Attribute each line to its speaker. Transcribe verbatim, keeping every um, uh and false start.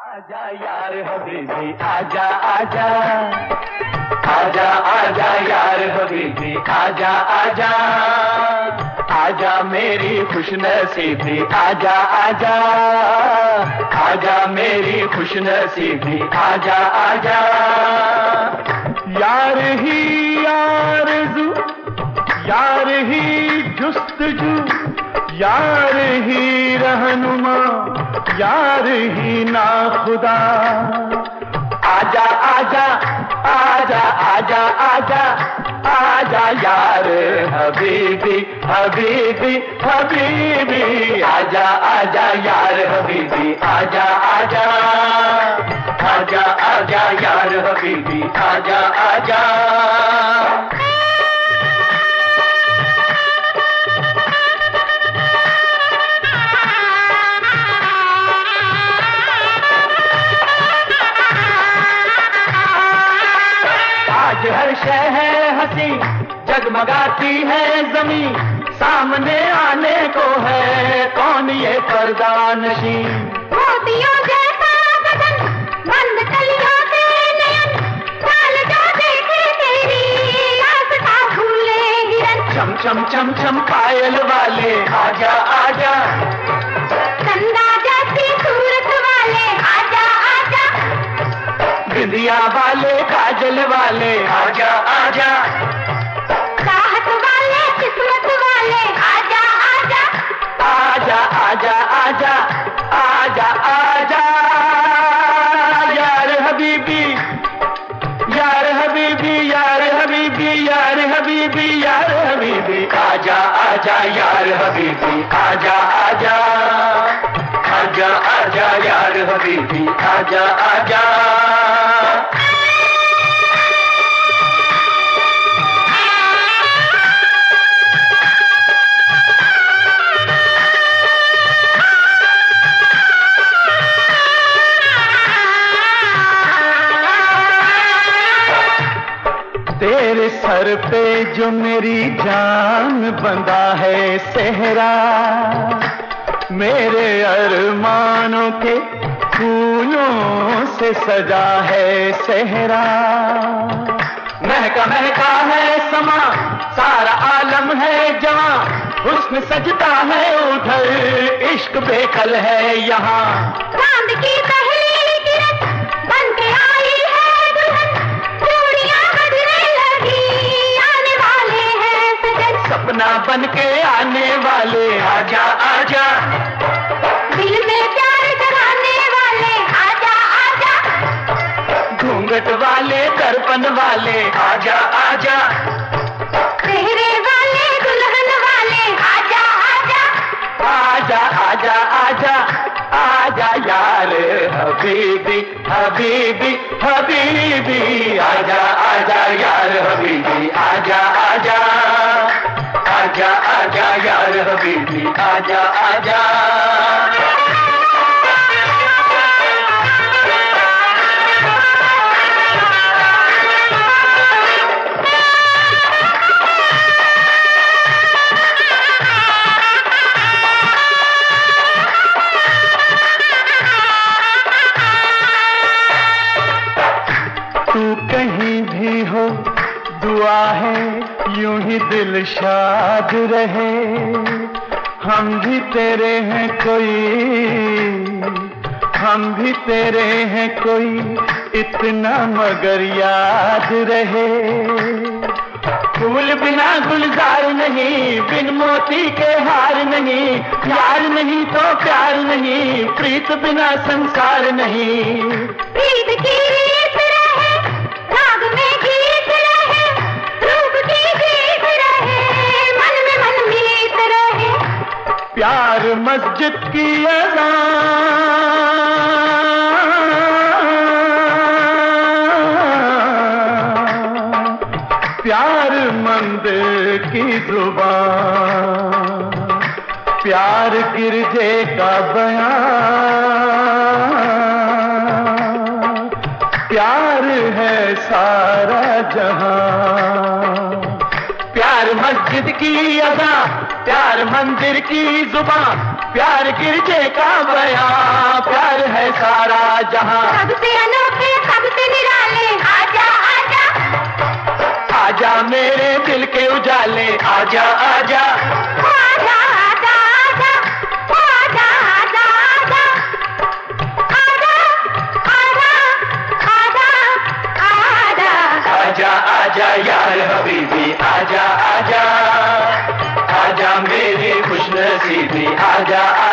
Speaker 1: आजा यार हबीबी आजा आजा आजा आजा यार हबीबी आजा आजा आजा मेरी खुशनसीबी आजा आजा आजा मेरी खुशनसीबी आजा आजा यार ही आरज़ू यार ही जुस्तजू यार ही रहनुमा यार ही नाखुदा आजा आजा आजा आजा आजा आजा यार हबीबी हबीबी हबीबी आजा आजा यार हबीबी आजा आजा आजा आजा यार हबीबी आजा आजा आज हर शय है हंसी जगमगाती है जमीन सामने आने को है कौन ये पर्दानशी
Speaker 2: मोतियों जैसा बदन बंद कलियों से नयन चाल जो देखे तेरी रास्ता भूले हिरन
Speaker 1: चम चम चम चम पायल वाले आजा आजा
Speaker 2: चंदा जैसी सूरत वाले आजा आजा
Speaker 1: बिंदिया वाले काजल वाले आजा आजा
Speaker 2: चाहत वाले किस्मत वाले आजा आजा
Speaker 1: आजा आजा आजा आजा आजा यार हबीबी यार हबीबी यार हबीबी यार हबीबी यार हबीबी आजा आजा यार हबीबी आजा आजा आजा आजा यार हबीबी आजा आजा तेरे सर पे जो मेरी जान बंधा है सेहरा मेरे अरमानों के फूलों से सजा है सेहरा महका महका है समा सारा आलम है जवां हुस्न सजता है उधर इश्क बेकल है यहाँ
Speaker 2: चांद की पहली किरण बन के आई है दुल्हन चूड़ियां बजने लगी आने वाले हैं सजन
Speaker 1: सपना बन के आने वाले आजा आजा
Speaker 2: दिल में प्यार जगाने वाले आजा आजा
Speaker 1: घूंघट वाले दर्पण वाले आजा आजा
Speaker 2: चेहरे वाले दुल्हन वाले आजा आजा
Speaker 1: आजा आजा आजा आजा यार हबीबी हबीबी हबीबी आजा आजा यार हबीबी आजा आजा आजा आजा यार हबीबी आजा आजा तू कहीं भी हो दुआ है यूं ही दिल शाद रहे हम भी तेरे हैं कोई हम भी तेरे हैं कोई इतना मगर याद रहे फूल बिना गुलजार नहीं बिन मोती के हार नहीं यार नहीं तो प्यार नहीं प्रीत बिना संसार नहीं
Speaker 2: प्रीत की रीत रहे राग में गीत रहे रूप की जीत रहे मन में मन मीत रहे
Speaker 1: प्यार मस्जिद की प्यार मंदिर की जुबान प्यार गिरजे का बयान प्यार है सारा जहां प्यार मस्जिद की अदा प्यार मंदिर की जुबान प्यार गिरजे का बयां प्यार है सारा जहां
Speaker 2: सबसे अनोखे सबसे निराले, आजा आजा
Speaker 1: आजा मेरे दिल के उजाले, आजा आजा
Speaker 2: आजा आजा आजा आजा आजा आजा आजा आजा आजा
Speaker 1: आजा आजा यार हबीबी, आजा आजा आजा मेरी खुशनसीबी, आजा